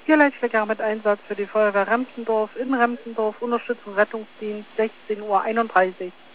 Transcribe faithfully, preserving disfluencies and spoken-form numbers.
Vierleitverkehr mit Einsatz für die Feuerwehr Remsendorf in Remsendorf, Unterstützung Rettungsdienst, sechzehn Uhr einunddreißig.